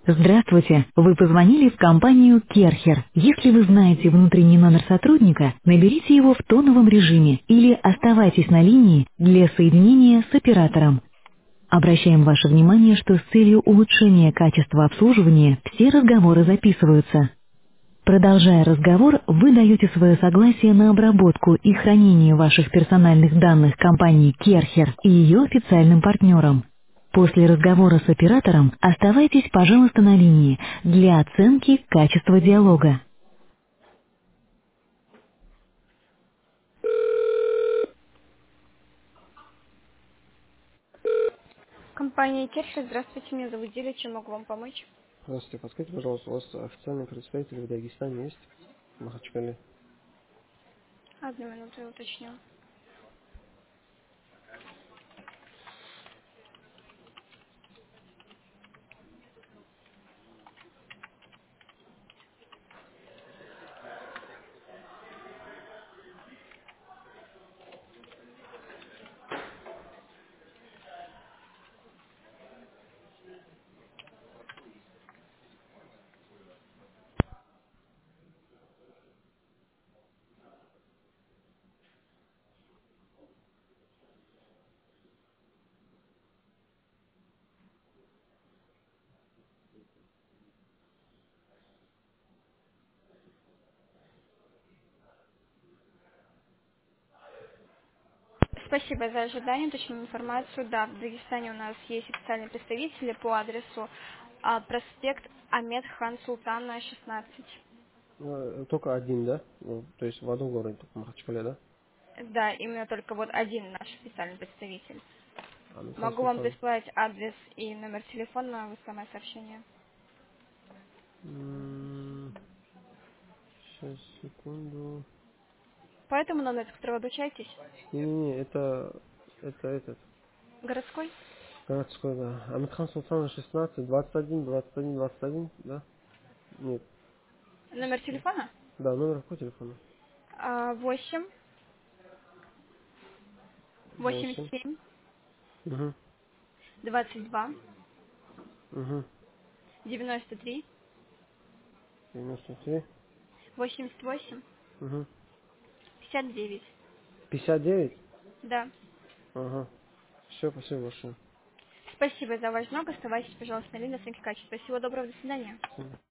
Здравствуйте! Вы позвонили в компанию Керхер. Если вы знаете внутренний номер сотрудника, наберите его в тоновом режиме или оставайтесь на линии для соединения с оператором. Обращаем ваше внимание, что с целью улучшения качества обслуживания все разговоры записываются. Продолжая разговор, вы даете свое согласие на обработку и хранение ваших персональных данных компании Керхер и ее официальным партнерам. После разговора с оператором оставайтесь, пожалуйста, на линии для оценки качества диалога. Компания Керхер, здравствуйте, меня зовут Диля, чем могу вам помочь? Здравствуйте, подскажите, пожалуйста, у вас официальный представитель в Дагестане есть? В Махачкале. Одну минуту, я уточню. Спасибо за ожидание, точную информацию. Да, в Дагестане у нас есть официальные представители по адресу проспект Амед Хан Султана, 16. Только один, да? Ну, то есть в одном городе, только в Махачкале, да? Да, именно только вот один наш официальный представитель. Амирхан Могу вам Султан. прислать адрес и номер телефона в самое сообщение. Сейчас, секунду. По этому номеру, с которого обращаетесь, Не-не-не, это этот. городской, Городской, да. Амирхан Султан 16, 21, 21, 21, да? Нет. номер телефона Да, номер какой телефона? 8 8. 87 Угу. 22 Угу. 93 93. 88 Угу. 59. 59? Да. Ага. Все, спасибо большое. Спасибо за ваш звонок. Оставайтесь, пожалуйста, на линии оценки качества. Всего доброго, до свидания. Спасибо.